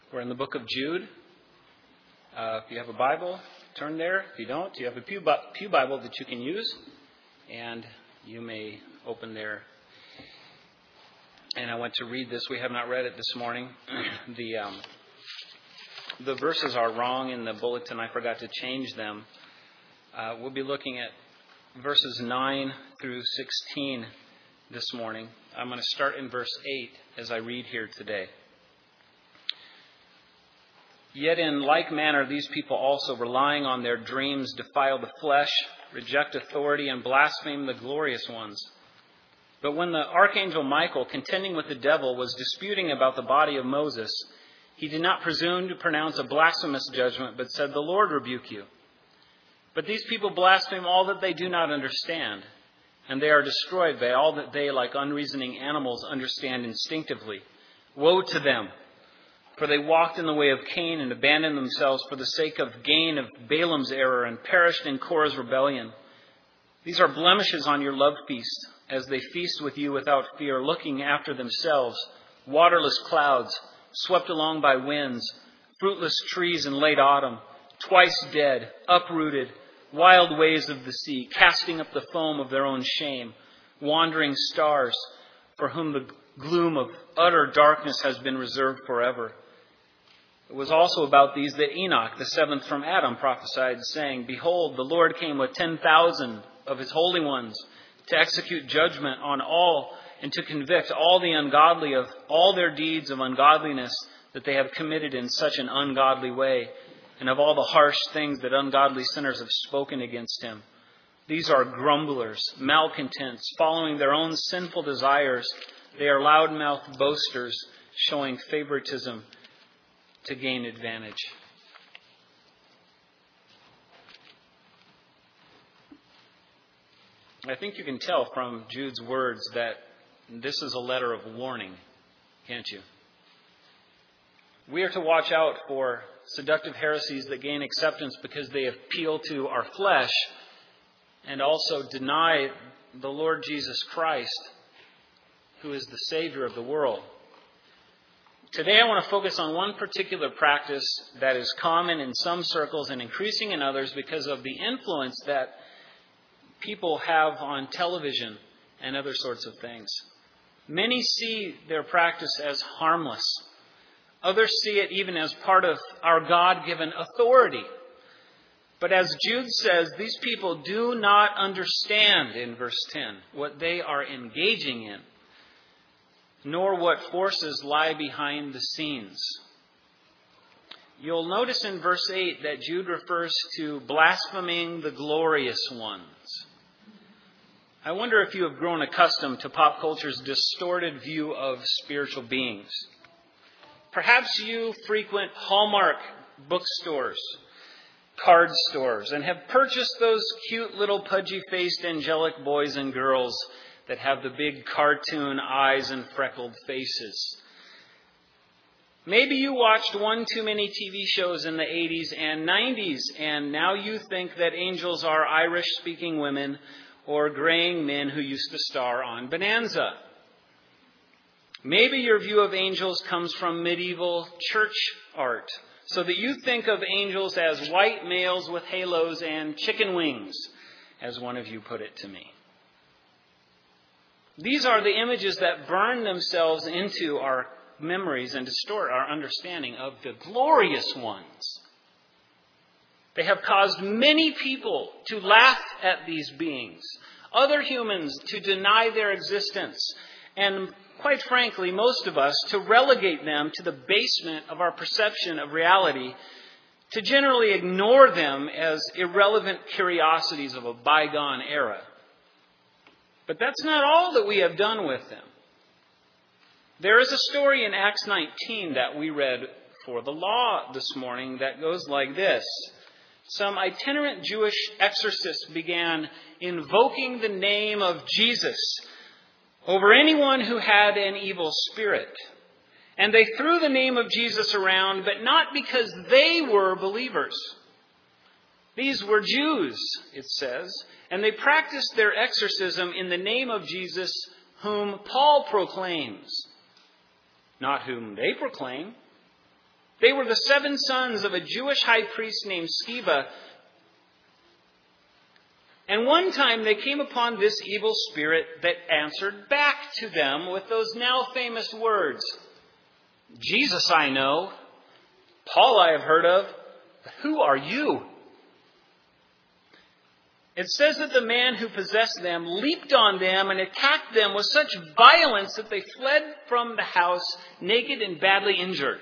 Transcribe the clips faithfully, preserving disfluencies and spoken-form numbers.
We're in the book of Jude. Uh, if you have a Bible, turn there. If you don't, you have a Pew, Pew Bible that you can use, and you may open there. And I want to read this. We have not read it this morning. the um, the verses are wrong in the bulletin. I forgot to change them. Uh, we'll be looking at verses nine through sixteen this morning. I'm going to start in verse eight as I read here today. Yet in like manner, these people also, relying on their dreams, defile the flesh, reject authority, and blaspheme the glorious ones. But when the archangel Michael, contending with the devil, was disputing about the body of Moses, he did not presume to pronounce a blasphemous judgment, but said, "The Lord rebuke you." But these people blaspheme all that they do not understand, and they are destroyed by all that they, like unreasoning animals, understand instinctively. Woe to them! For they walked in the way of Cain and abandoned themselves for the sake of gain of Balaam's error and perished in Korah's rebellion. These are blemishes on your love feast, as they feast with you without fear, looking after themselves, waterless clouds, swept along by winds, fruitless trees in late autumn, twice dead, uprooted, wild waves of the sea, casting up the foam of their own shame, wandering stars, for whom the gloom of utter darkness has been reserved forever. It was also about these that Enoch, the seventh from Adam, prophesied, saying, "Behold, the Lord came with ten thousand of his holy ones to execute judgment on all and to convict all the ungodly of all their deeds of ungodliness that they have committed in such an ungodly way, and of all the harsh things that ungodly sinners have spoken against him. These are grumblers, malcontents, following their own sinful desires. They are loudmouthed boasters, showing favoritism to gain advantage." I think you can tell from Jude's words that this is a letter of warning, can't you? We are to watch out for seductive heresies that gain acceptance because they appeal to our flesh and also deny the Lord Jesus Christ, who is the Savior of the world. Today I want to focus on one particular practice that is common in some circles and increasing in others because of the influence that people have on television and other sorts of things. Many see their practice as harmless. Others see it even as part of our God-given authority. But as Jude says, these people do not understand, in verse ten, what they are engaging in, nor what forces lie behind the scenes. You'll notice in verse eight that Jude refers to blaspheming the glorious ones. I wonder if you have grown accustomed to pop culture's distorted view of spiritual beings. Perhaps you frequent Hallmark bookstores, card stores, and have purchased those cute little pudgy-faced angelic boys and girls that have the big cartoon eyes and freckled faces. Maybe you watched one too many T V shows in the eighties and nineties, and now you think that angels are Irish-speaking women or graying men who used to star on Bonanza. Maybe your view of angels comes from medieval church art, so that you think of angels as white males with halos and chicken wings, as one of you put it to me. These are the images that burn themselves into our memories and distort our understanding of the glorious ones. They have caused many people to laugh at these beings, other humans to deny their existence, and quite frankly, most of us to relegate them to the basement of our perception of reality, to generally ignore them as irrelevant curiosities of a bygone era. But that's not all that we have done with them. There is a story in Acts nineteen that we read for the law this morning that goes like this. Some itinerant Jewish exorcists began invoking the name of Jesus over anyone who had an evil spirit. And they threw the name of Jesus around, but not because they were believers. These were Jews, it says, and they practiced their exorcism in the name of Jesus, whom Paul proclaims, not whom they proclaim. They were the seven sons of a Jewish high priest named Sceva. And one time they came upon this evil spirit that answered back to them with those now famous words. Jesus I know, Paul I have heard of, but who are you? It says that the man who possessed them leaped on them and attacked them with such violence that they fled from the house naked and badly injured.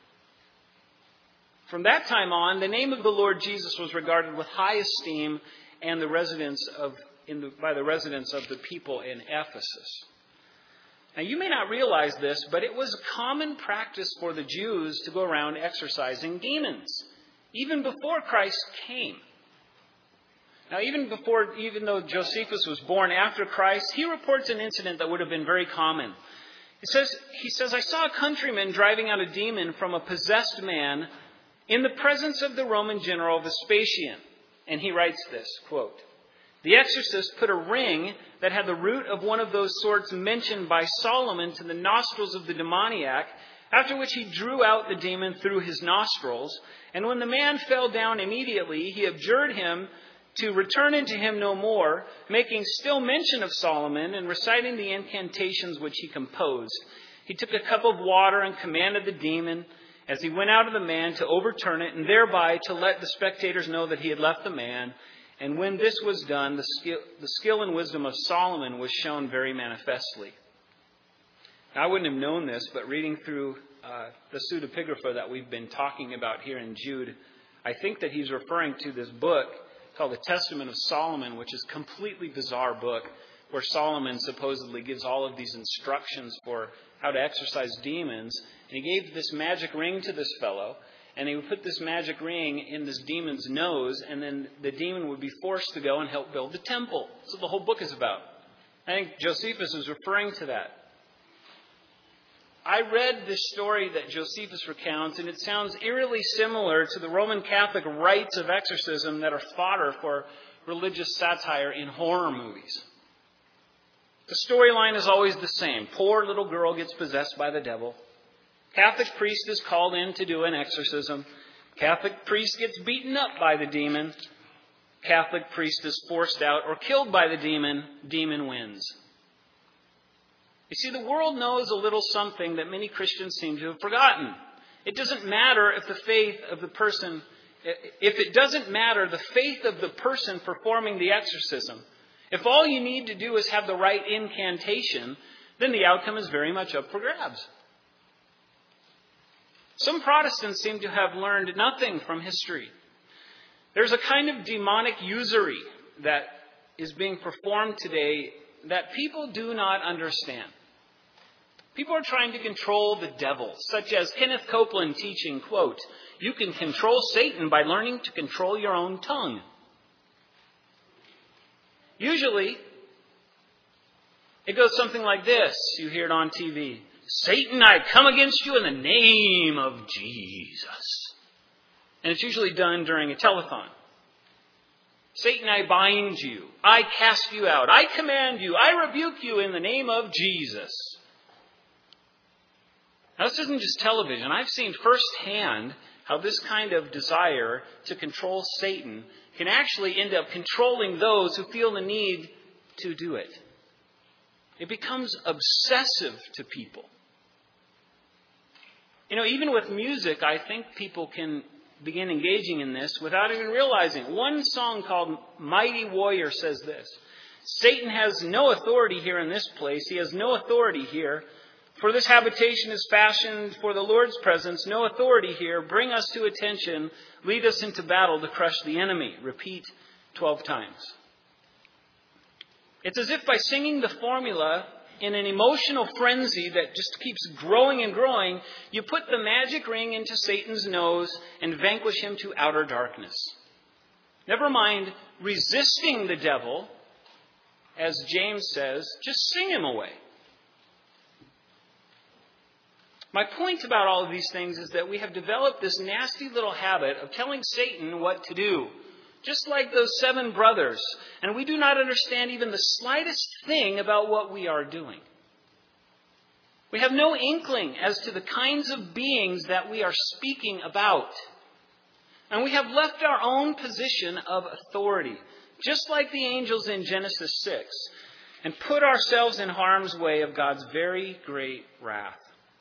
From that time on, the name of the Lord Jesus was regarded with high esteem and the residents of in the, by the residents of the people in Ephesus. Now, you may not realize this, but it was a common practice for the Jews to go around exorcising demons, even before Christ came. Now, even before, even though Josephus was born after Christ, he reports an incident that would have been very common. It says, he says, I saw a countryman driving out a demon from a possessed man in the presence of the Roman general Vespasian. And he writes this, quote, the exorcist put a ring that had the root of one of those sorts mentioned by Solomon to the nostrils of the demoniac, after which he drew out the demon through his nostrils. And when the man fell down immediately, he abjured him to return into him no more, making still mention of Solomon and reciting the incantations which he composed. He took a cup of water and commanded the demon, as he went out of the man, to overturn it, and thereby to let the spectators know that he had left the man. And when this was done, the skill, the skill and wisdom of Solomon was shown very manifestly. Now, I wouldn't have known this, but reading through uh, the pseudepigrapha that we've been talking about here in Jude, I think that he's referring to this book called the Testament of Solomon, which is a completely bizarre book where Solomon supposedly gives all of these instructions for how to exorcise demons. And he gave this magic ring to this fellow, and he would put this magic ring in this demon's nose, and then the demon would be forced to go and help build the temple. That's what the whole book is about. I think Josephus is referring to that. I read this story that Josephus recounts, and it sounds eerily similar to the Roman Catholic rites of exorcism that are fodder for religious satire in horror movies. The storyline is always the same. Poor little girl gets possessed by the devil. Catholic priest is called in to do an exorcism. Catholic priest gets beaten up by the demon. Catholic priest is forced out or killed by the demon. Demon wins. You see, the world knows a little something that many Christians seem to have forgotten. It doesn't matter if the faith of the person, if it doesn't matter the faith of the person performing the exorcism, if all you need to do is have the right incantation, then the outcome is very much up for grabs. Some Protestants seem to have learned nothing from history. There's a kind of demonic usury that is being performed today that people do not understand. People are trying to control the devil, such as Kenneth Copeland teaching, quote, you can control Satan by learning to control your own tongue. Usually, it goes something like this. You hear it on T V. Satan, I come against you in the name of Jesus. And it's usually done during a telethon. Satan, I bind you. I cast you out. I command you. I rebuke you in the name of Jesus. Now, this isn't just television. I've seen firsthand how this kind of desire to control Satan can actually end up controlling those who feel the need to do it. It becomes obsessive to people. You know, even with music, I think people can begin engaging in this without even realizing. One song called Mighty Warrior says this: Satan has no authority here in this place. He has no authority here. For this habitation is fashioned for the Lord's presence. No authority here. Bring us to attention. Lead us into battle to crush the enemy. Repeat twelve times. It's as if by singing the formula in an emotional frenzy that just keeps growing and growing, you put the magic ring into Satan's nose and vanquish him to outer darkness. Never mind resisting the devil, as James says, just sing him away. My point about all of these things is that we have developed this nasty little habit of telling Satan what to do, just like those seven brothers, and we do not understand even the slightest thing about what we are doing. We have no inkling as to the kinds of beings that we are speaking about. And we have left our own position of authority, just like the angels in Genesis six, and put ourselves in harm's way of God's very great wrath.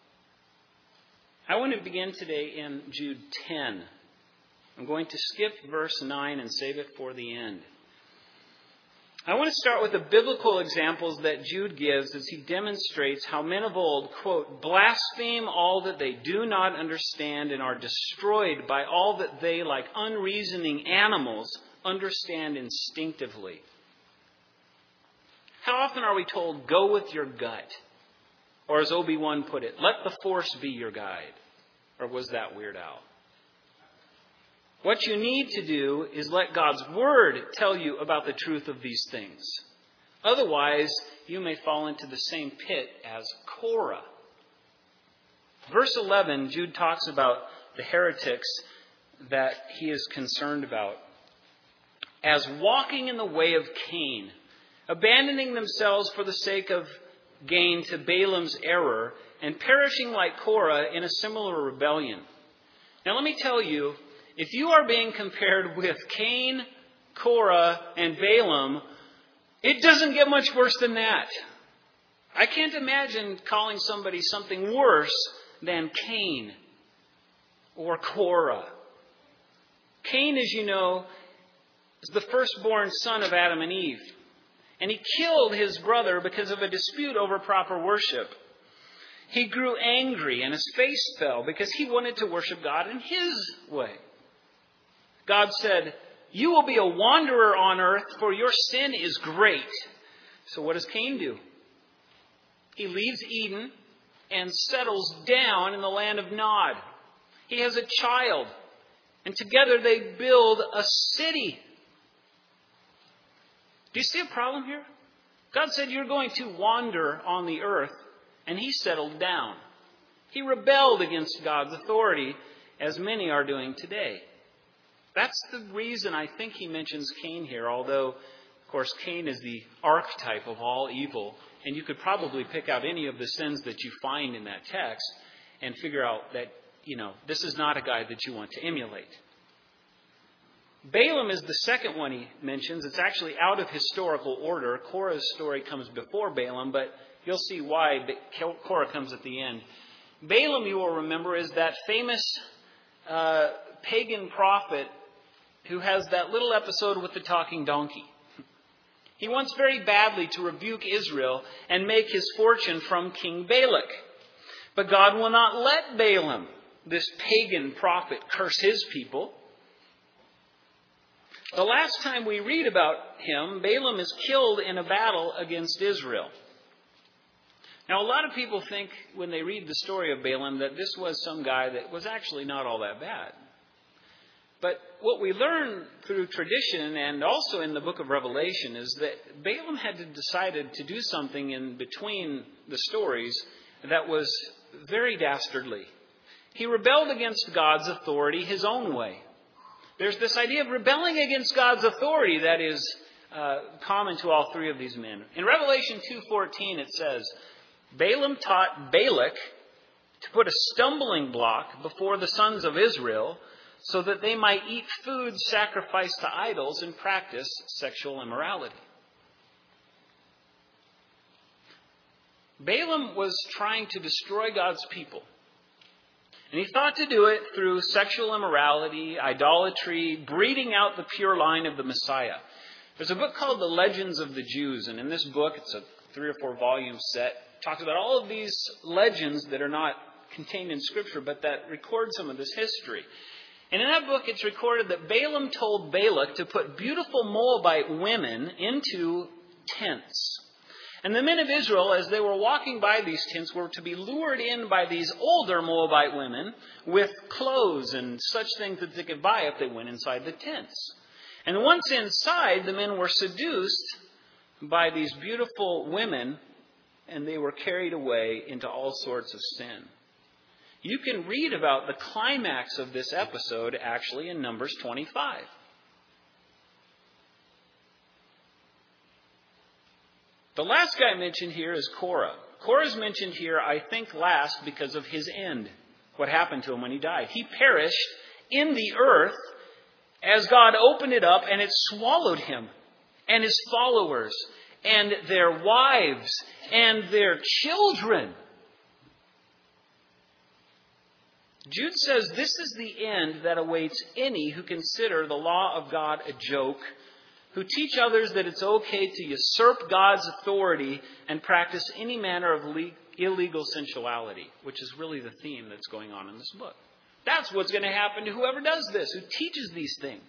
I want to begin today in Jude ten. I'm going to skip verse nine and save it for the end. I want to start with the biblical examples that Jude gives as he demonstrates how men of old, quote, blaspheme all that they do not understand and are destroyed by all that they, like unreasoning animals, understand instinctively. How often are we told, go with your gut? Or as Obi-Wan put it, let the Force be your guide. Or was that Weird Al? What you need to do is let God's Word tell you about the truth of these things. Otherwise, you may fall into the same pit as Korah. Verse eleven, Jude talks about the heretics that he is concerned about as walking in the way of Cain, abandoning themselves for the sake of gain to Balaam's error, and perishing like Korah in a similar rebellion. Now let me tell you, if you are being compared with Cain, Korah, and Balaam, it doesn't get much worse than that. I can't imagine calling somebody something worse than Cain or Korah. Cain, as you know, is the firstborn son of Adam and Eve. And he killed his brother because of a dispute over proper worship. He grew angry and his face fell because he wanted to worship God in his way. God said, you will be a wanderer on earth, for your sin is great. So what does Cain do? He leaves Eden and settles down in the land of Nod. He has a child, and together they build a city. Do you see a problem here? God said you're going to wander on the earth, and he settled down. He rebelled against God's authority, as many are doing today. That's the reason I think he mentions Cain here, although, of course, Cain is the archetype of all evil. And you could probably pick out any of the sins that you find in that text and figure out that, you know, this is not a guy that you want to emulate. Balaam is the second one he mentions. It's actually out of historical order. Korah's story comes before Balaam, but you'll see why Korah comes at the end. Balaam, you will remember, is that famous uh, pagan prophet who has that little episode with the talking donkey. He wants very badly to rebuke Israel and make his fortune from King Balak. But God will not let Balaam, this pagan prophet, curse his people. The last time we read about him, Balaam is killed in a battle against Israel. Now, a lot of people think when they read the story of Balaam that this was some guy that was actually not all that bad. But what we learn through tradition and also in the book of Revelation is that Balaam had decided to do something in between the stories that was very dastardly. He rebelled against God's authority his own way. There's this idea of rebelling against God's authority that is uh, common to all three of these men. In Revelation two fourteen it says, Balaam taught Balak to put a stumbling block before the sons of Israel so that they might eat food sacrificed to idols and practice sexual immorality. Balaam was trying to destroy God's people. And he thought to do it through sexual immorality, idolatry, breeding out the pure line of the Messiah. There's a book called The Legends of the Jews, and in this book, it's a three or four volume set, talks about all of these legends that are not contained in Scripture, but that record some of this history. And in that book, it's recorded that Balaam told Balak to put beautiful Moabite women into tents. And the men of Israel, as they were walking by these tents, were to be lured in by these older Moabite women with clothes and such things that they could buy if they went inside the tents. And once inside, the men were seduced by these beautiful women, and they were carried away into all sorts of sin. You can read about the climax of this episode actually in Numbers twenty-five. The last guy mentioned here is Korah. Korah is mentioned here, I think, last because of his end. What happened to him when he died. He perished in the earth as God opened it up and it swallowed him and his followers and their wives and their children. Jude says this is the end that awaits any who consider the law of God a joke, who teach others that it's okay to usurp God's authority and practice any manner of le- illegal sensuality, which is really the theme that's going on in this book. That's what's going to happen to whoever does this, who teaches these things.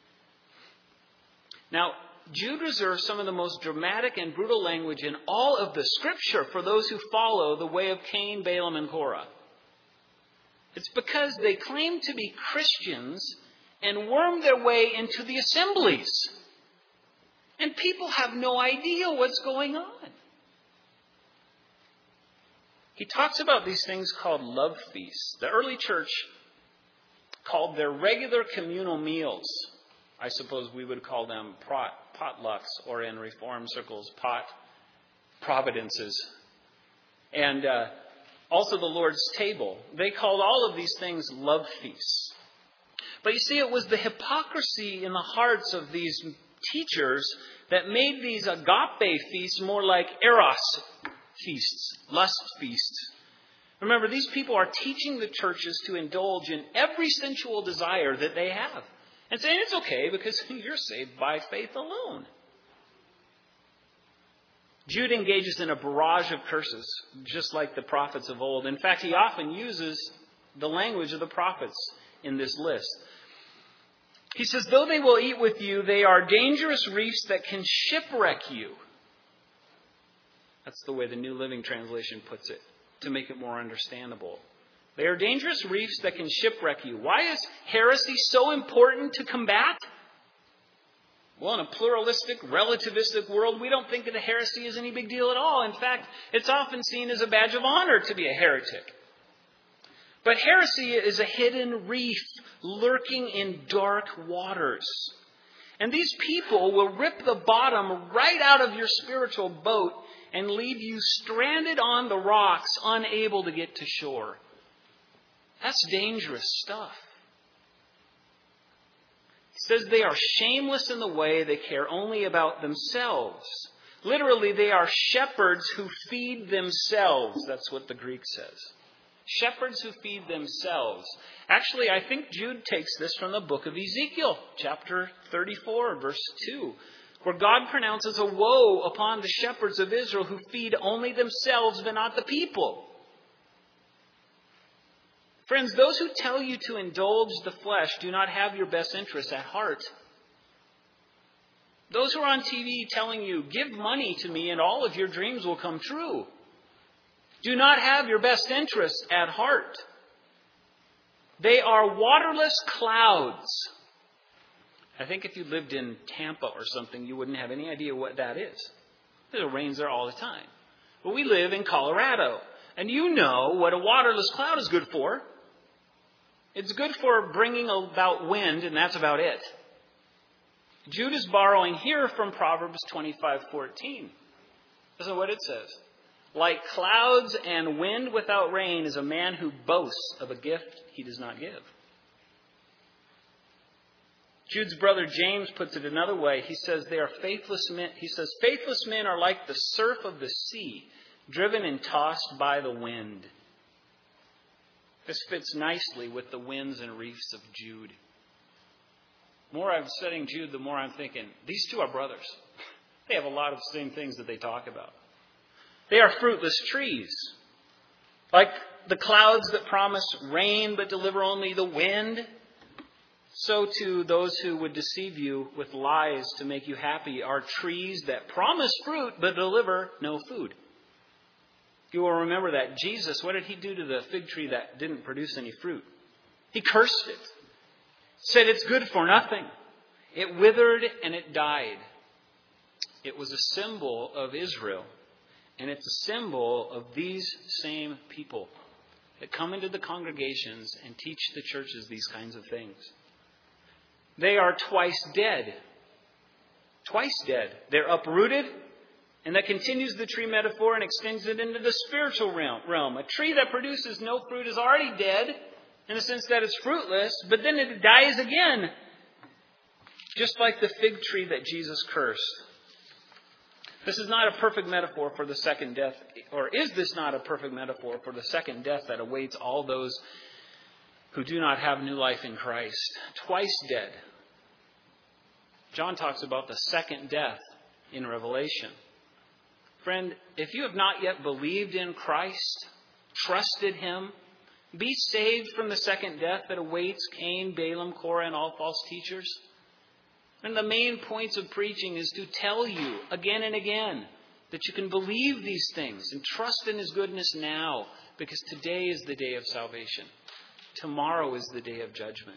Now, Jude reserves some of the most dramatic and brutal language in all of the Scripture for those who follow the way of Cain, Balaam, and Korah. It's because they claim to be Christians and worm their way into the assemblies. And people have no idea what's going on. He talks about these things called love feasts. The early church called their regular communal meals. I suppose we would call them pot, potlucks, or in Reformed circles, pot providences. And uh, also the Lord's table. They called all of these things love feasts. But you see, it was the hypocrisy in the hearts of these teachers that made these agape feasts more like eros feasts, lust feasts. Remember, these people are teaching the churches to indulge in every sensual desire that they have. And saying it's okay because you're saved by faith alone. Jude engages in a barrage of curses, just like the prophets of old. In fact, he often uses the language of the prophets in this list. He says, though they will eat with you, they are dangerous reefs that can shipwreck you. That's the way the New Living Translation puts it, to make it more understandable. They are dangerous reefs that can shipwreck you. Why is heresy so important to combat? Well, in a pluralistic, relativistic world, we don't think that a heresy is any big deal at all. In fact, it's often seen as a badge of honor to be a heretic. But heresy is a hidden reef lurking in dark waters. And these people will rip the bottom right out of your spiritual boat and leave you stranded on the rocks, unable to get to shore. That's dangerous stuff. He says they are shameless in the way they care only about themselves. Literally, they are shepherds who feed themselves. That's what the Greek says. Shepherds who feed themselves. Actually, I think Jude takes this from the book of Ezekiel, chapter thirty-four, verse two, where God pronounces a woe upon the shepherds of Israel who feed only themselves but not the people. Friends, those who tell you to indulge the flesh do not have your best interests at heart. Those who are on T V telling you, give money to me and all of your dreams will come true, do not have your best interests at heart. They are waterless clouds. I think if you lived in Tampa or something, you wouldn't have any idea what that is. It rains there all the time. But we live in Colorado, and you know what a waterless cloud is good for. It's good for bringing about wind, and that's about it. Jude is borrowing here from Proverbs twenty-five fourteen. This is what it says. Like clouds and wind without rain is a man who boasts of a gift he does not give. Jude's brother James puts it another way. He says they are faithless men. He says faithless men are like the surf of the sea, driven and tossed by the wind. This fits nicely with the winds and reefs of Jude. The more I'm studying Jude, the more I'm thinking, these two are brothers. They have a lot of the same things that they talk about. They are fruitless trees. Like the clouds that promise rain but deliver only the wind, so too those who would deceive you with lies to make you happy are trees that promise fruit but deliver no food. You will remember that Jesus, what did he do to the fig tree that didn't produce any fruit? He cursed it. Said it's good for nothing. It withered and it died. It was a symbol of Israel. And it's a symbol of these same people that come into the congregations and teach the churches these kinds of things. They are twice dead. Twice dead. They're uprooted And that continues the tree metaphor and extends it into the spiritual realm. A tree that produces no fruit is already dead in the sense that it's fruitless, but then it dies again. Just like the fig tree that Jesus cursed. This is not a perfect metaphor for the second death, or is this not a perfect metaphor for the second death that awaits all those who do not have new life in Christ? Twice dead. John talks about the second death in Revelation. Friend, if you have not yet believed in Christ, trusted Him, be saved from the second death that awaits Cain, Balaam, Korah, and all false teachers. And the main points of preaching is to tell you again and again that you can believe these things and trust in His goodness now, because today is the day of salvation. Tomorrow is the day of judgment.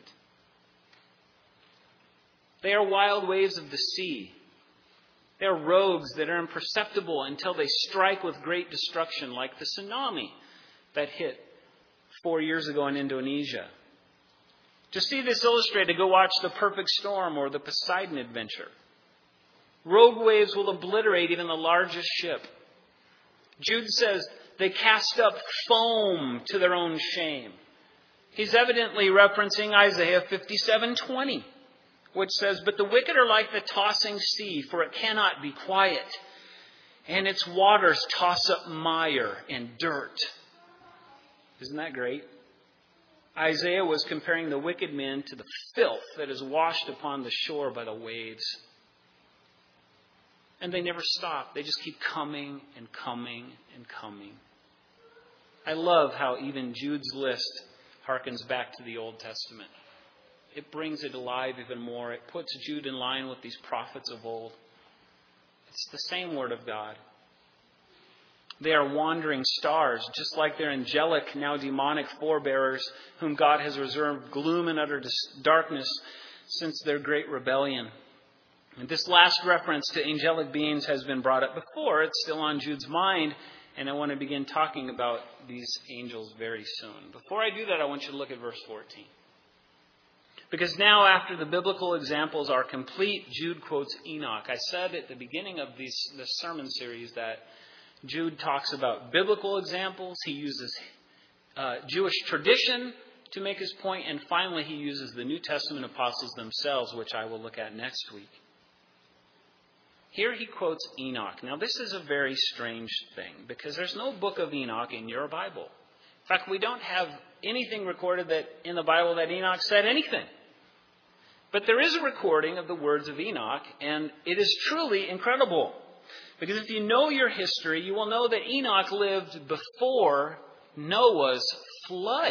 They are wild waves of the sea. They are rogues that are imperceptible until they strike with great destruction, like the tsunami that hit four years ago in Indonesia. To see this illustrated, go watch The Perfect Storm or The Poseidon Adventure. Rogue waves will obliterate even the largest ship. Jude says they cast up foam to their own shame. He's evidently referencing Isaiah fifty-seven twenty. Which says, but the wicked are like the tossing sea, for it cannot be quiet. And its waters toss up mire and dirt. Isn't that great? Isaiah was comparing the wicked men to the filth that is washed upon the shore by the waves. And they never stop. They just keep coming and coming and coming. I love how even Jude's list harkens back to the Old Testament. It brings it alive even more. It puts Jude in line with these prophets of old. It's the same Word of God. They are wandering stars, just like their angelic, now demonic forebearers, whom God has reserved gloom and utter darkness since their great rebellion. And this last reference to angelic beings has been brought up before. It's still on Jude's mind, and I want to begin talking about these angels very soon. Before I do that, I want you to look at verse fourteen. Because now, after the biblical examples are complete, Jude quotes Enoch. I said at the beginning of these, this sermon series that Jude talks about biblical examples. He uses uh, Jewish tradition to make his point. And finally, he uses the New Testament apostles themselves, which I will look at next week. Here he quotes Enoch. Now, this is a very strange thing because there's no book of Enoch in your Bible. In fact, we don't have anything recorded that in the Bible that Enoch said anything. But there is a recording of the words of Enoch, and it is truly incredible. Because if you know your history, you will know that Enoch lived before Noah's flood.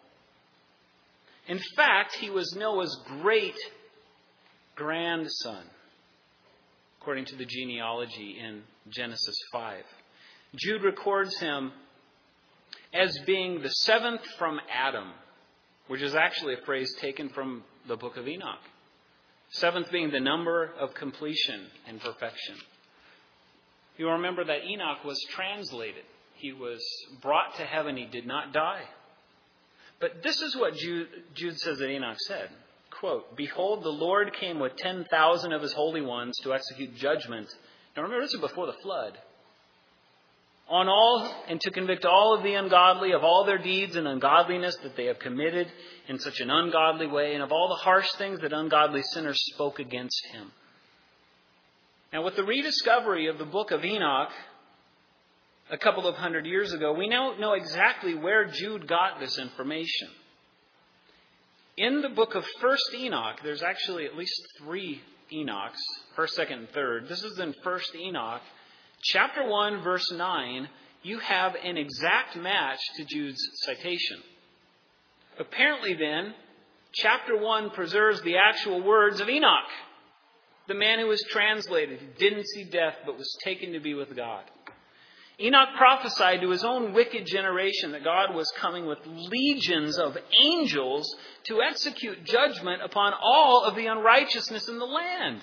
In fact, he was Noah's great grandson, according to the genealogy in Genesis five. Jude records him as being the seventh from Adam, which is actually a phrase taken from the book of Enoch. Seventh being the number of completion and perfection. You remember that Enoch was translated. He was brought to heaven. He did not die. But this is what Jude, Jude says that Enoch said. Quote, behold, the Lord came with ten thousand of his holy ones to execute judgment. Now remember, this is before the flood. On all, and to convict all of the ungodly of all their deeds and ungodliness that they have committed in such an ungodly way, and of all the harsh things that ungodly sinners spoke against him. Now, with the rediscovery of the book of Enoch a couple of hundred years ago, we now know exactly where Jude got this information. In the book of First Enoch, there's actually at least three Enochs, first, second, and third. This is in First Enoch. Chapter one, verse nine, you have an exact match to Jude's citation. Apparently then, chapter one preserves the actual words of Enoch, the man who was translated, who didn't see death but was taken to be with God. Enoch prophesied to his own wicked generation that God was coming with legions of angels to execute judgment upon all of the unrighteousness in the land.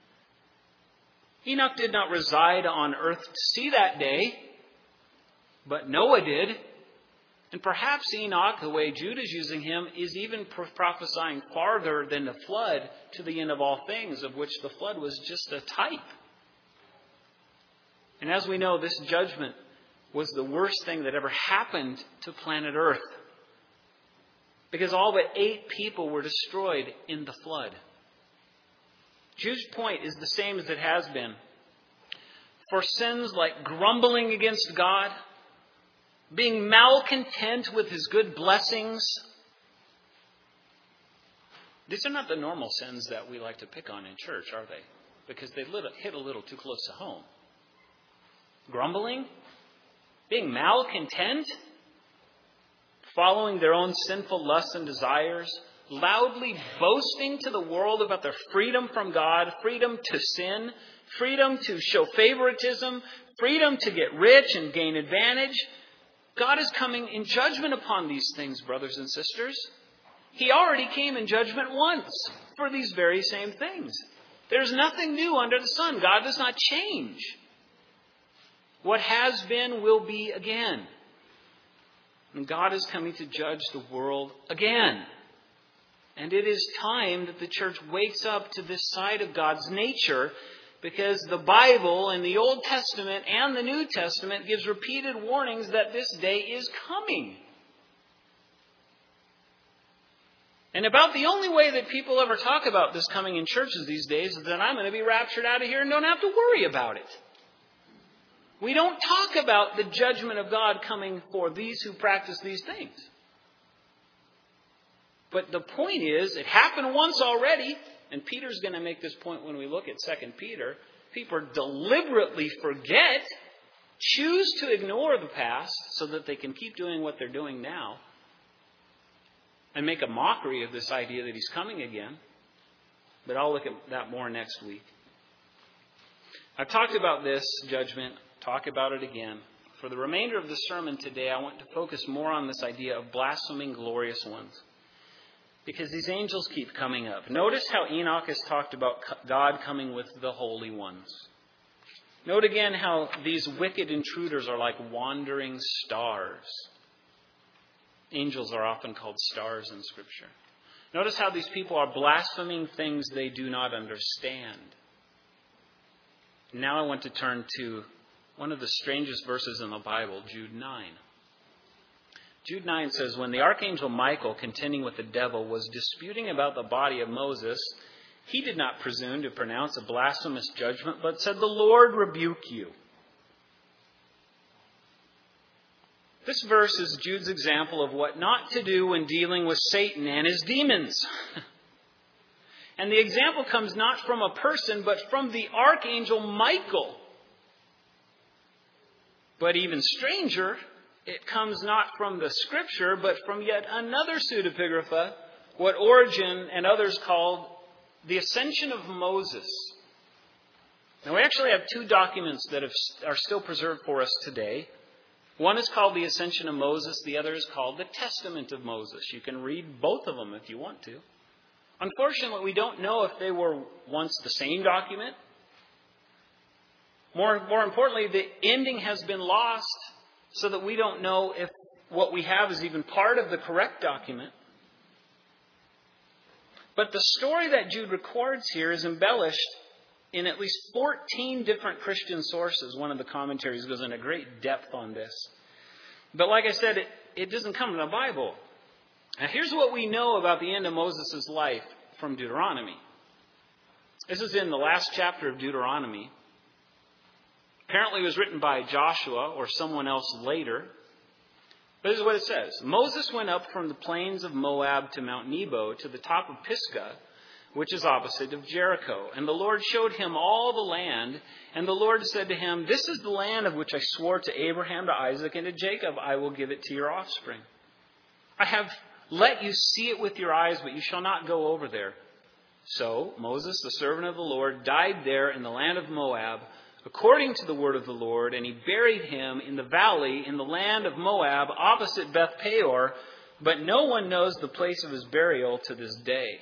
Enoch did not reside on earth to see that day, but Noah did. And perhaps Enoch, the way Jude is using him, is even prophesying farther than the flood to the end of all things, of which the flood was just a type. And as we know, this judgment was the worst thing that ever happened to planet Earth. Because all but eight people were destroyed in the flood. Jude's point is the same as it has been. For sins like grumbling against God, being malcontent with His good blessings, these are not the normal sins that we like to pick on in church, are they? Because they hit a little too close to home. Grumbling, being malcontent, following their own sinful lusts and desires, loudly boasting to the world about their freedom from God, freedom to sin, freedom to show favoritism, freedom to get rich and gain advantage. God is coming in judgment upon these things, brothers and sisters. He already came in judgment once for these very same things. There's nothing new under the sun. God does not change. What has been will be again. And God is coming to judge the world again. And it is time that the church wakes up to this side of God's nature, because the Bible in the Old Testament and the New Testament gives repeated warnings that this day is coming. And about the only way that people ever talk about this coming in churches these days is that I'm going to be raptured out of here and don't have to worry about it. We don't talk about the judgment of God coming for these who practice these things. But the point is, it happened once already, and Peter's going to make this point when we look at Second Peter. People deliberately forget, choose to ignore the past so that they can keep doing what they're doing now, and make a mockery of this idea that He's coming again. But I'll look at that more next week. I've talked about this judgment, talk about it again. For the remainder of the sermon today, I want to focus more on this idea of blaspheming glorious ones, because these angels keep coming up. Notice how Enoch has talked about God coming with the holy ones. Note again how these wicked intruders are like wandering stars. Angels are often called stars in Scripture. Notice how these people are blaspheming things they do not understand. Now I want to turn to one of the strangest verses in the Bible, Jude nine. Jude nine says, when the archangel Michael, contending with the devil, was disputing about the body of Moses, he did not presume to pronounce a blasphemous judgment, but said, the Lord rebuke you. This verse is Jude's example of what not to do when dealing with Satan and his demons. And the example comes not from a person, but from the archangel Michael. But even stranger, it comes not from the Scripture, but from yet another pseudepigrapha, what Origen and others called the Ascension of Moses. Now, we actually have two documents that have, are still preserved for us today. One is called the Ascension of Moses. The other is called the Testament of Moses. You can read both of them if you want to. Unfortunately, we don't know if they were once the same document. More, more importantly, the ending has been lost, so that we don't know if what we have is even part of the correct document. But the story that Jude records here is embellished in at least fourteen different Christian sources. One of the commentaries goes into great depth on this. But like I said, it, it doesn't come from the Bible. Now here's what we know about the end of Moses' life from Deuteronomy. This is in the last chapter of Deuteronomy. Apparently it was written by Joshua or someone else later. But this is what it says. Moses went up from the plains of Moab to Mount Nebo to the top of Pisgah, which is opposite of Jericho. And the Lord showed him all the land. And the Lord said to him, this is the land of which I swore to Abraham, to Isaac, and to Jacob. I will give it to your offspring. I have let you see it with your eyes, but you shall not go over there. So Moses, the servant of the Lord, died there in the land of Moab, according to the word of the Lord, and he buried him in the valley in the land of Moab, opposite Beth Peor, but no one knows the place of his burial to this day.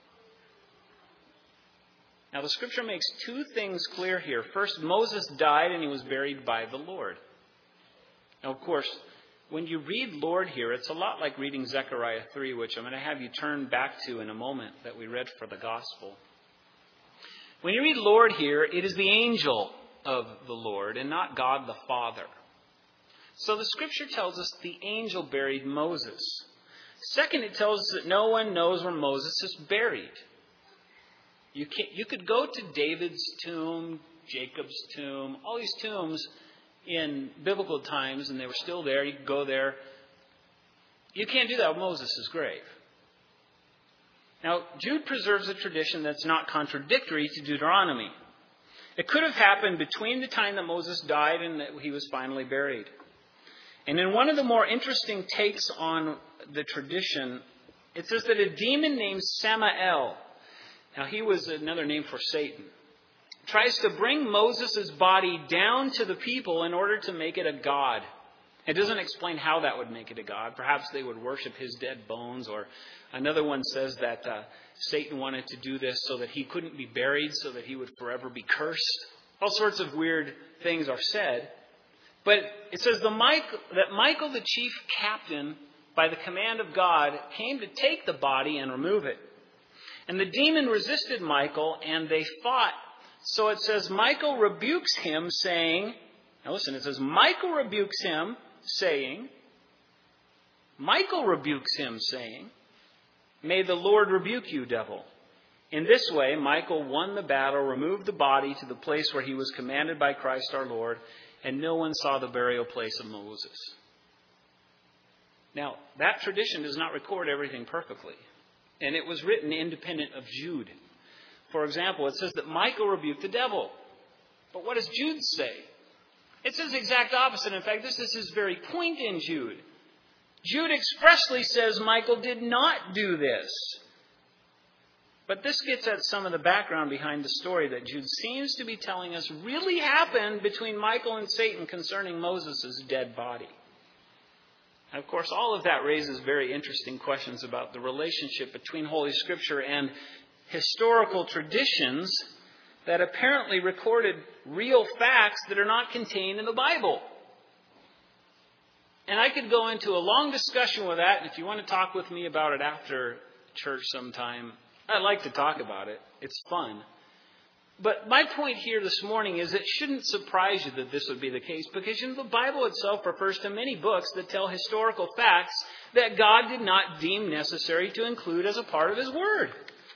Now the Scripture makes two things clear here. First, Moses died and he was buried by the Lord. Now, of course, when you read Lord here, it's a lot like reading Zechariah three, which I'm going to have you turn back to in a moment, that we read for the gospel. When you read Lord here, it is the angel of the Lord and not God the Father. So the scripture tells us the angel buried Moses. Second, it tells us that no one knows where Moses is buried. You can, you could go to David's tomb, Jacob's tomb, all these tombs in biblical times, and they were still there. You could go there. You can't do that with Moses' grave. Now, Jude preserves a tradition that's not contradictory to Deuteronomy. It could have happened between the time that Moses died and that he was finally buried. And in one of the more interesting takes on the tradition, it says that a demon named Samael, now he was another name for Satan, tries to bring Moses' body down to the people in order to make it a god. It doesn't explain how that would make it a god. Perhaps they would worship his dead bones, or another one says that uh, Satan wanted to do this so that he couldn't be buried, so that he would forever be cursed. All sorts of weird things are said. But it says the Michael, that Michael, the chief captain, by the command of God, came to take the body and remove it. And the demon resisted Michael, and they fought. So it says Michael rebukes him, saying, now listen, it says Michael rebukes him, saying, Michael rebukes him, saying, may the Lord rebuke you, devil. In this way, Michael won the battle, removed the body to the place where he was commanded by Christ our Lord, and no one saw the burial place of Moses. Now, that tradition does not record everything perfectly. And it was written independent of Jude. For example, it says that Michael rebuked the devil. But what does Jude say? It says the exact opposite. In fact, this is his very point in Jude. Jude expressly says Michael did not do this. But this gets at some of the background behind the story that Jude seems to be telling us really happened between Michael and Satan concerning Moses' dead body. And of course, all of that raises very interesting questions about the relationship between Holy Scripture and historical traditions that apparently recorded real facts that are not contained in the Bible. And I could go into a long discussion with that, and if you want to talk with me about it after church sometime, I'd like to talk about it. It's fun. But my point here this morning is it shouldn't surprise you that this would be the case, because you know, the Bible itself refers to many books that tell historical facts that God did not deem necessary to include as a part of His Word.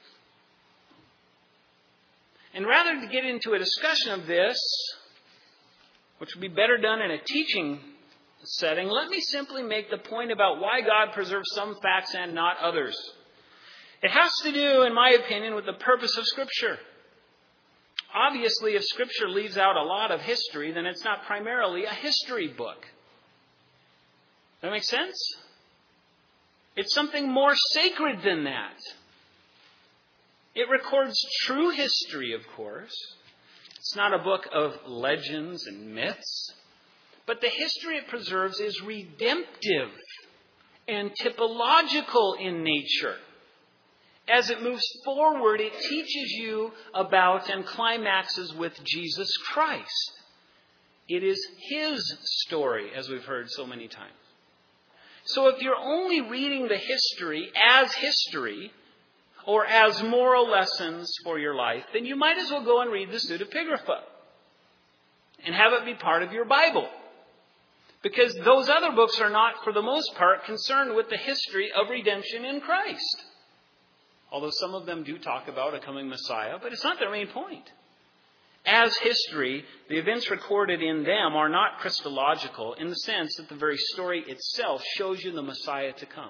And rather than get into a discussion of this, which would be better done in a teaching setting, let me simply make the point about why God preserves some facts and not others. It has to do, in my opinion, with the purpose of Scripture. Obviously, if Scripture leaves out a lot of history, then it's not primarily a history book. Does that make sense? It's something more sacred than that. It records true history, of course. It's not a book of legends and myths. But the history it preserves is redemptive and typological in nature. As it moves forward, it teaches you about and climaxes with Jesus Christ. It is His story, as we've heard so many times. So if you're only reading the history as history, or as moral lessons for your life, then you might as well go and read the Pseudepigrapha and have it be part of your Bible. Because those other books are not, for the most part, concerned with the history of redemption in Christ. Although some of them do talk about a coming Messiah, but it's not their main point. As history, the events recorded in them are not Christological in the sense that the very story itself shows you the Messiah to come.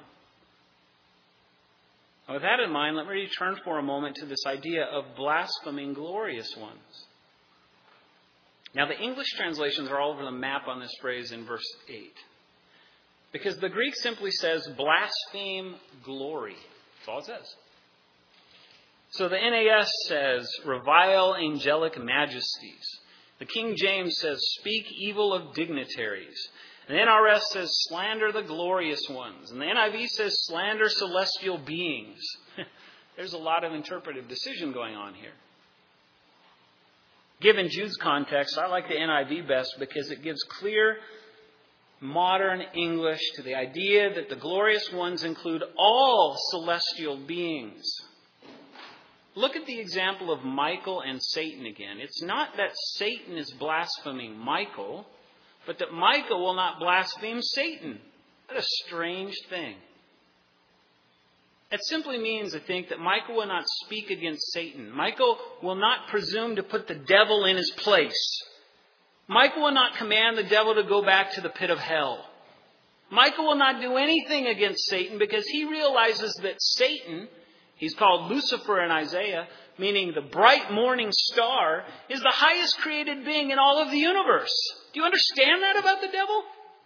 Now, with that in mind, let me return for a moment to this idea of blaspheming glorious ones. Now, the English translations are all over the map on this phrase in verse eight. Because the Greek simply says, blaspheme glory. That's all it says. So the N A S says, revile angelic majesties. The King James says, speak evil of dignitaries. And the N R S says, slander the glorious ones. And the N I V says, slander celestial beings. There's a lot of interpretive decision going on here. Given Jude's context, I like the N I V best because it gives clear modern English to the idea that the glorious ones include all celestial beings. Look at the example of Michael and Satan again. It's not that Satan is blaspheming Michael, but that Michael will not blaspheme Satan. What a strange thing. It simply means, I think, that Michael will not speak against Satan. Michael will not presume to put the devil in his place. Michael will not command the devil to go back to the pit of hell. Michael will not do anything against Satan because he realizes that Satan, he's called Lucifer in Isaiah, meaning the bright morning star, is the highest created being in all of the universe. Do you understand that about the devil?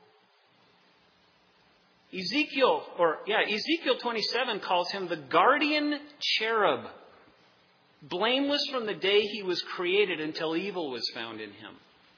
Ezekiel, or yeah, Ezekiel twenty-seven calls him the guardian cherub, blameless from the day he was created until evil was found in him.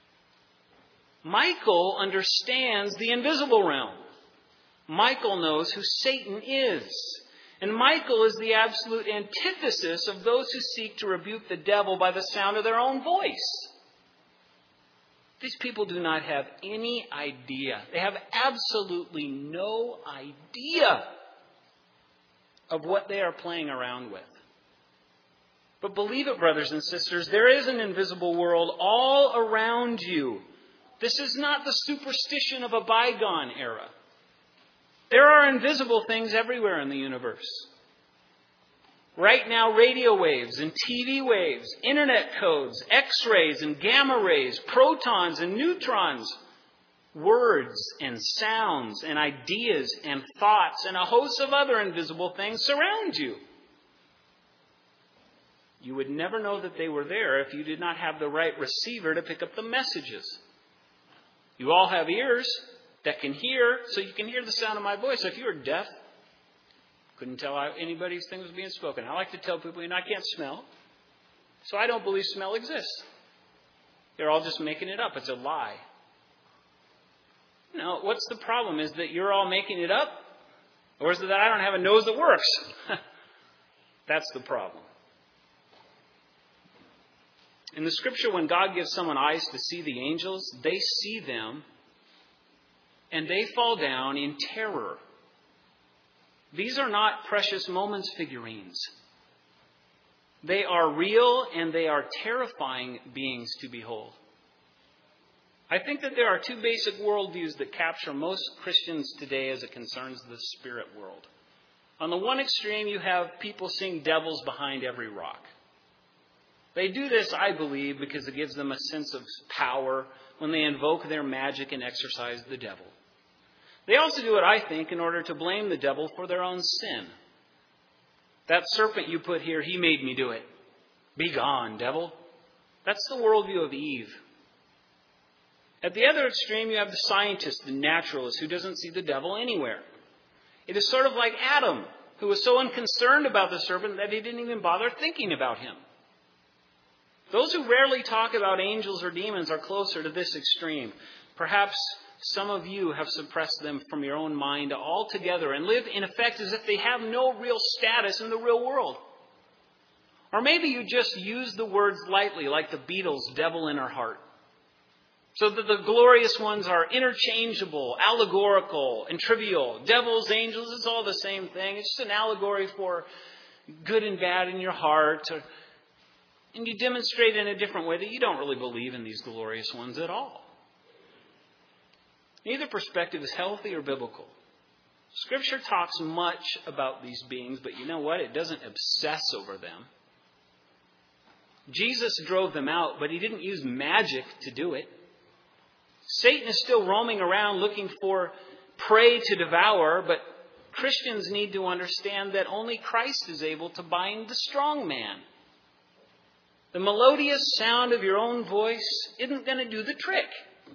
Michael understands the invisible realm. Michael knows who Satan is. And Michael is the absolute antithesis of those who seek to rebuke the devil by the sound of their own voice. These people do not have any idea. They have absolutely no idea of what they are playing around with. But believe it, brothers and sisters, there is an invisible world all around you. This is not the superstition of a bygone era. There are invisible things everywhere in the universe. Right now, radio waves and T V waves, internet codes, X-rays and gamma rays, protons and neutrons, words and sounds and ideas and thoughts and a host of other invisible things surround you. You would never know that they were there if you did not have the right receiver to pick up the messages. You all have ears that can hear, so you can hear the sound of my voice. If you were deaf, couldn't tell how anybody's thing was being spoken. I like to tell people, you know, I can't smell. So I don't believe smell exists. They're all just making it up. It's a lie. No, what's the problem? Is that you're all making it up? Or is it that I don't have a nose that works? That's the problem. In the scripture, when God gives someone eyes to see the angels, they see them and they fall down in terror. These are not precious moments figurines. They are real and they are terrifying beings to behold. I think that there are two basic worldviews that capture most Christians today as it concerns the spirit world. On the one extreme, you have people seeing devils behind every rock. They do this, I believe, because it gives them a sense of power when they invoke their magic and exorcise the devil. They also do it, I think, in order to blame the devil for their own sin. That serpent you put here, he made me do it. Be gone, devil. That's the worldview of Eve. At the other extreme, you have the scientist, the naturalist, who doesn't see the devil anywhere. It is sort of like Adam, who was so unconcerned about the serpent that he didn't even bother thinking about him. Those who rarely talk about angels or demons are closer to this extreme. Perhaps some of you have suppressed them from your own mind altogether and live, in effect, as if they have no real status in the real world. Or maybe you just use the words lightly, like the Beatles' Devil in Her Heart. So that the glorious ones are interchangeable, allegorical, and trivial. Devils, angels, it's all the same thing. It's just an allegory for good and bad in your heart. Or, and you demonstrate in a different way that you don't really believe in these glorious ones at all. Neither perspective is healthy or biblical. Scripture talks much about these beings, but you know what? It doesn't obsess over them. Jesus drove them out, but he didn't use magic to do it. Satan is still roaming around looking for prey to devour, but Christians need to understand that only Christ is able to bind the strong man. The melodious sound of your own voice isn't going to do the trick.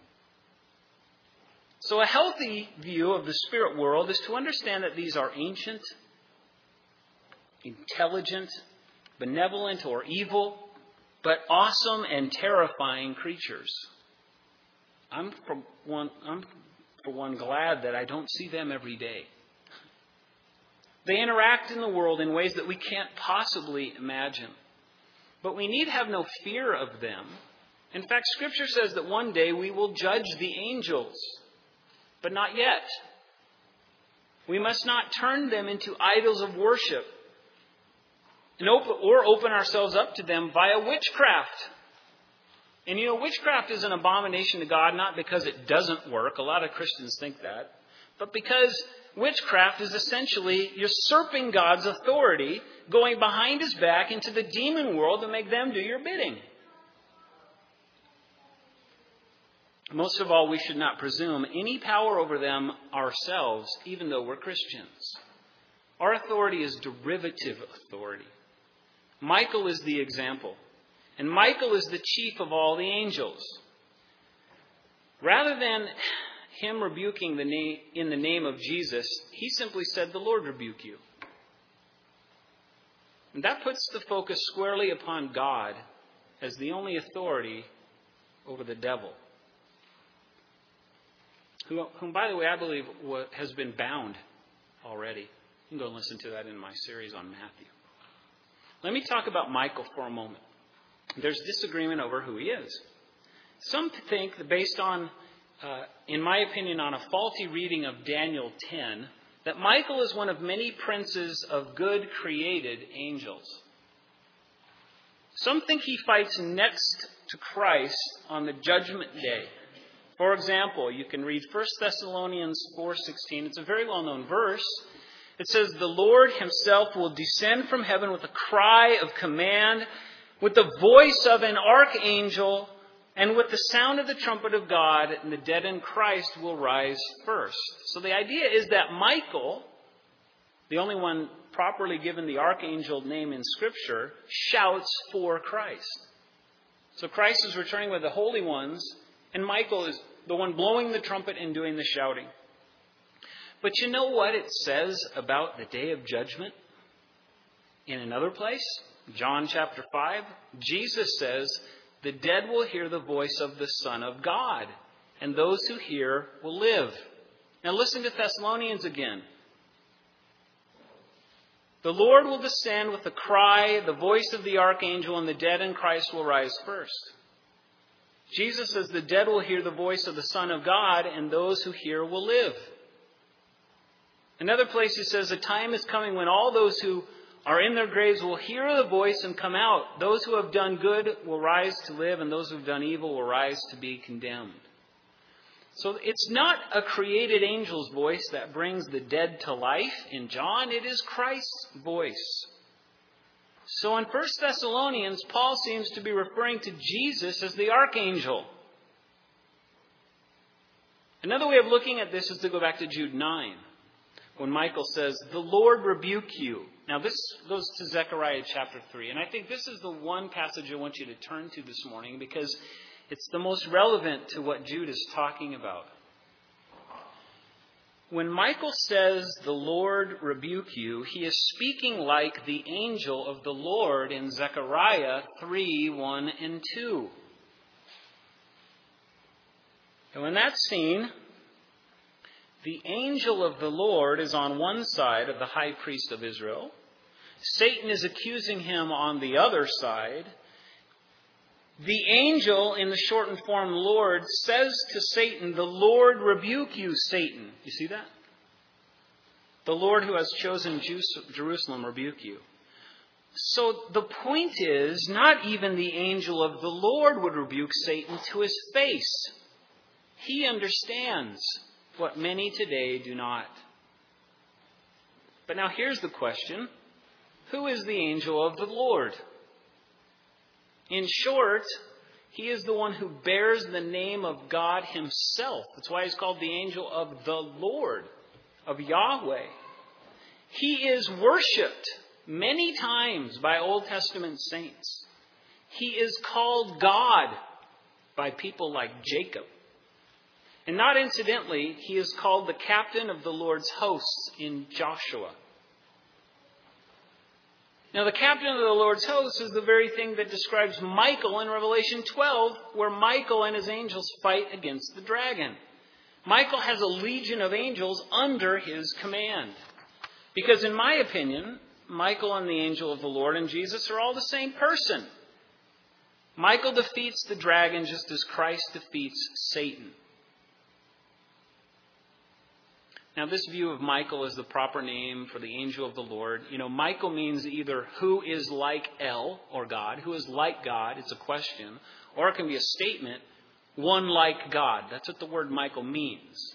So a healthy view of the spirit world is to understand that these are ancient, intelligent, benevolent, or evil, but awesome and terrifying creatures. I'm for one, I'm for one glad that I don't see them every day. They interact in the world in ways that we can't possibly imagine. But we need have no fear of them. In fact, Scripture says that one day we will judge the angels. But not yet. We must not turn them into idols of worship. and open, or open ourselves up to them via witchcraft. And you know, witchcraft is an abomination to God, not because it doesn't work. A lot of Christians think that. But because witchcraft is essentially usurping God's authority, going behind his back into the demon world to make them do your bidding. Most of all, we should not presume any power over them ourselves, even though we're Christians. Our authority is derivative authority. Michael is the example. And Michael is the chief of all the angels. Rather than him rebuking the name, in the name of Jesus, he simply said, "The Lord rebuke you." And that puts the focus squarely upon God as the only authority over the devil. Who, whom, by the way, I believe has been bound already. You can go and listen to that in my series on Matthew. Let me talk about Michael for a moment. There's disagreement over who he is. Some think that based on, uh, in my opinion, on a faulty reading of Daniel ten, that Michael is one of many princes of good created angels. Some think he fights next to Christ on the judgment day. For example, you can read First Thessalonians four sixteen. It's a very well-known verse. It says, "The Lord himself will descend from heaven with a cry of command, with the voice of an archangel, and with the sound of the trumpet of God, and the dead in Christ will rise first." So the idea is that Michael, the only one properly given the archangel name in Scripture, shouts for Christ. So Christ is returning with the holy ones, and Michael is the one blowing the trumpet and doing the shouting. But you know what it says about the day of judgment? In another place, John chapter five, Jesus says, "The dead will hear the voice of the Son of God, and those who hear will live." Now listen to Thessalonians again. "The Lord will descend with a cry, the voice of the archangel, and the dead in Christ will rise first." Jesus says the dead will hear the voice of the Son of God, and those who hear will live. Another place he says, "A time is coming when all those who are in their graves will hear the voice and come out. Those who have done good will rise to live, and those who have done evil will rise to be condemned." So it's not a created angel's voice that brings the dead to life in John. It is Christ's voice. So in First Thessalonians, Paul seems to be referring to Jesus as the archangel. Another way of looking at this is to go back to Jude nine, when Michael says, "The Lord rebuke you." Now this goes to Zechariah chapter three. And I think this is the one passage I want you to turn to this morning because it's the most relevant to what Jude is talking about. When Michael says, "The Lord rebuke you," he is speaking like the angel of the Lord in Zechariah three, one and two. And in that scene, the angel of the Lord is on one side of the high priest of Israel. Satan is accusing him on the other side. The angel, in the shortened form Lord, says to Satan, "The Lord rebuke you, Satan." You see that? "The Lord who has chosen Jerusalem rebuke you." So the point is, not even the angel of the Lord would rebuke Satan to his face. He understands what many today do not. But now here's the question. Who is the angel of the Lord? In short, he is the one who bears the name of God himself. That's why he's called the angel of the Lord, of Yahweh. He is worshipped many times by Old Testament saints. He is called God by people like Jacob. And not incidentally, he is called the captain of the Lord's hosts in Joshua. Now, the captain of the Lord's hosts is the very thing that describes Michael in Revelation twelve, where Michael and his angels fight against the dragon. Michael has a legion of angels under his command. Because in my opinion, Michael and the angel of the Lord and Jesus are all the same person. Michael defeats the dragon just as Christ defeats Satan. Now, this view of Michael is the proper name for the angel of the Lord. You know, Michael means either who is like El, or God, who is like God, it's a question, or it can be a statement, one like God. That's what the word Michael means.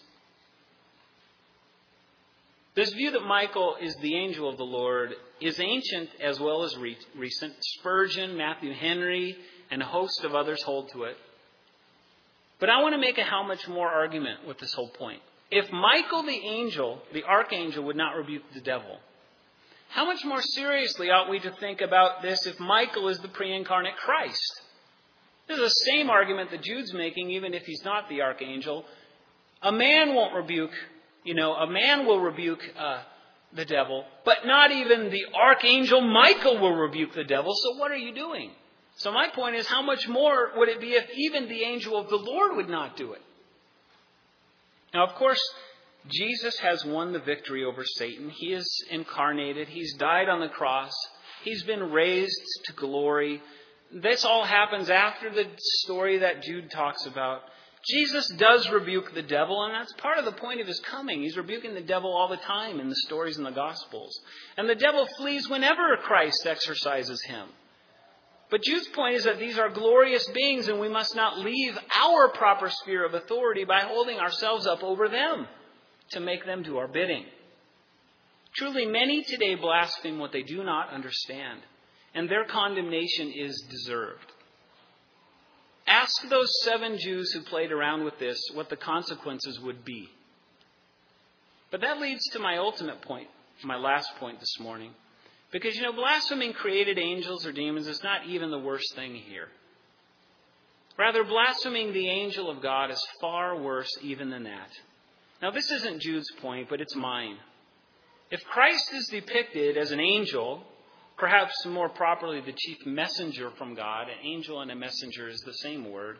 This view that Michael is the angel of the Lord is ancient as well as re- recent. Spurgeon, Matthew Henry, and a host of others hold to it. But I want to make a how much more argument with this whole point. If Michael the angel, the archangel, would not rebuke the devil, how much more seriously ought we to think about this if Michael is the pre-incarnate Christ? This is the same argument that Jude's making, even if he's not the archangel. A man won't rebuke, you know, a man will rebuke uh, the devil, but not even the archangel Michael will rebuke the devil. So what are you doing? So my point is, how much more would it be if even the angel of the Lord would not do it? Now, of course, Jesus has won the victory over Satan. He is incarnated. He's died on the cross. He's been raised to glory. This all happens after the story that Jude talks about. Jesus does rebuke the devil, and that's part of the point of his coming. He's rebuking the devil all the time in the stories in the Gospels. And the devil flees whenever Christ exercises him. But Jude's point is that these are glorious beings, and we must not leave our proper sphere of authority by holding ourselves up over them to make them do our bidding. Truly, many today blaspheme what they do not understand, and their condemnation is deserved. Ask those seven Jews who played around with this what the consequences would be. But that leads to my ultimate point, my last point this morning. Because, you know, blaspheming created angels or demons is not even the worst thing here. Rather, blaspheming the angel of God is far worse even than that. Now, this isn't Jude's point, but it's mine. If Christ is depicted as an angel, perhaps more properly the chief messenger from God, an angel and a messenger is the same word,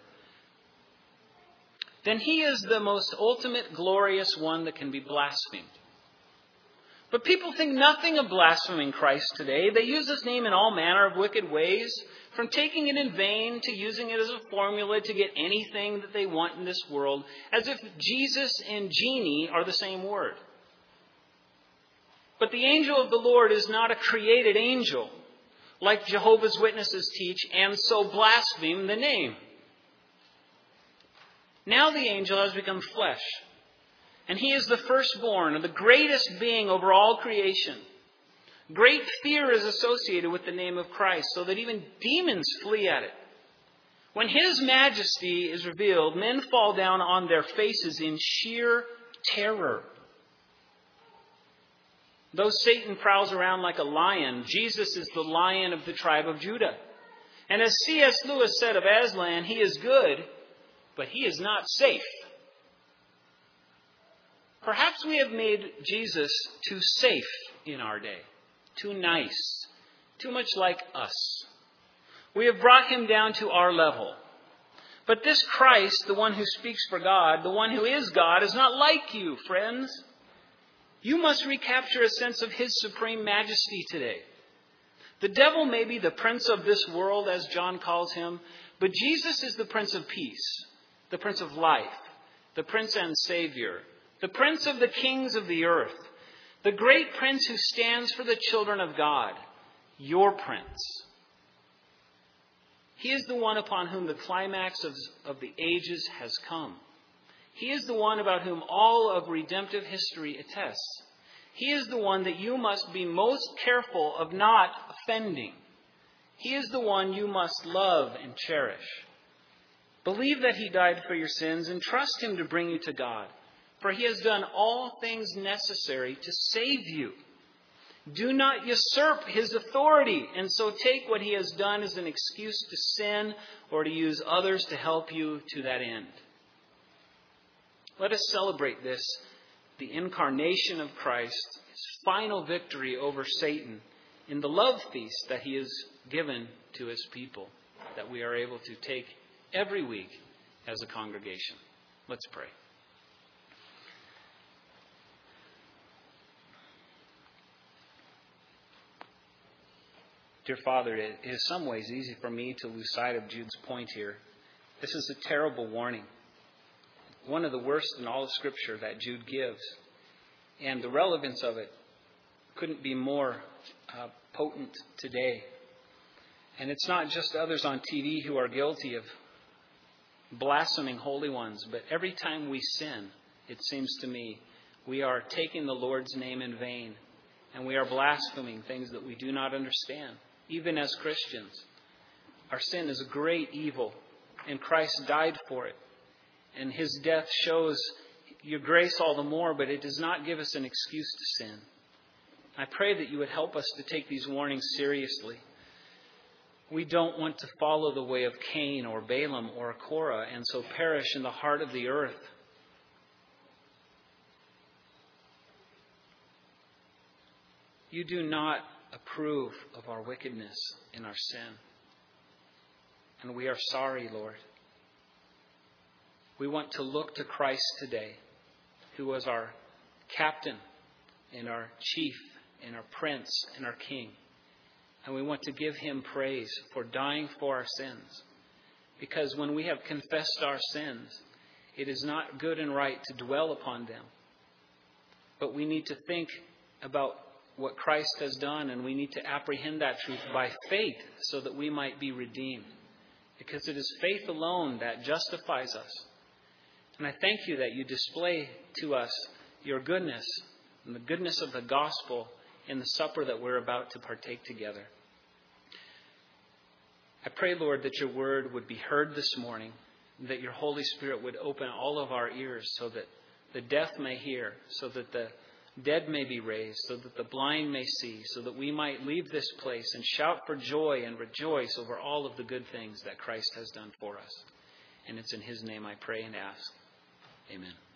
then he is the most ultimate glorious one that can be blasphemed. But people think nothing of blaspheming Christ today. They use his name in all manner of wicked ways, from taking it in vain to using it as a formula to get anything that they want in this world, as if Jesus and genie are the same word. But the angel of the Lord is not a created angel, like Jehovah's Witnesses teach, and so blaspheme the name. Now the angel has become flesh. And he is the firstborn, the greatest being over all creation. Great fear is associated with the name of Christ, so that even demons flee at it. When his majesty is revealed, men fall down on their faces in sheer terror. Though Satan prowls around like a lion, Jesus is the Lion of the tribe of Judah. And as C S Lewis said of Aslan, he is good, but he is not safe. Perhaps we have made Jesus too safe in our day, too nice, too much like us. We have brought him down to our level. But this Christ, the one who speaks for God, the one who is God, is not like you, friends. You must recapture a sense of his supreme majesty today. The devil may be the prince of this world, as John calls him, but Jesus is the Prince of Peace, the Prince of Life, the Prince and Savior, the Prince of the kings of the earth, the great Prince who stands for the children of God, your Prince. He is the one upon whom the climax of, of the ages has come. He is the one about whom all of redemptive history attests. He is the one that you must be most careful of not offending. He is the one you must love and cherish. Believe that he died for your sins and trust him to bring you to God. For he has done all things necessary to save you. Do not usurp his authority, and so take what he has done as an excuse to sin or to use others to help you to that end. Let us celebrate this, the incarnation of Christ, his final victory over Satan, in the love feast that he has given to his people, that we are able to take every week as a congregation. Let's pray. Dear Father, it is some ways easy for me to lose sight of Jude's point here. This is a terrible warning. One of the worst in all of Scripture that Jude gives. And the relevance of it couldn't be more uh, potent today. And it's not just others on T V who are guilty of blaspheming holy ones, but every time we sin, it seems to me, we are taking the Lord's name in vain, and we are blaspheming things that we do not understand, even as Christians. Our sin is a great evil, and Christ died for it. And his death shows your grace all the more, but it does not give us an excuse to sin. I pray that you would help us to take these warnings seriously. We don't want to follow the way of Cain or Balaam or Korah and so perish in the heart of the earth. You do not approve of our wickedness in our sin. And we are sorry, Lord. We want to look to Christ today, who was our captain and our chief and our prince and our king. And we want to give him praise for dying for our sins. Because when we have confessed our sins, it is not good and right to dwell upon them. But we need to think about what Christ has done, and we need to apprehend that truth by faith so that we might be redeemed. Because it is faith alone that justifies us. And I thank you that you display to us your goodness and the goodness of the gospel in the supper that we're about to partake together. I pray, Lord, that your word would be heard this morning, and that your Holy Spirit would open all of our ears so that the deaf may hear, so that the dead may be raised, so that the blind may see, so that we might leave this place and shout for joy and rejoice over all of the good things that Christ has done for us. And it's in his name I pray and ask. Amen.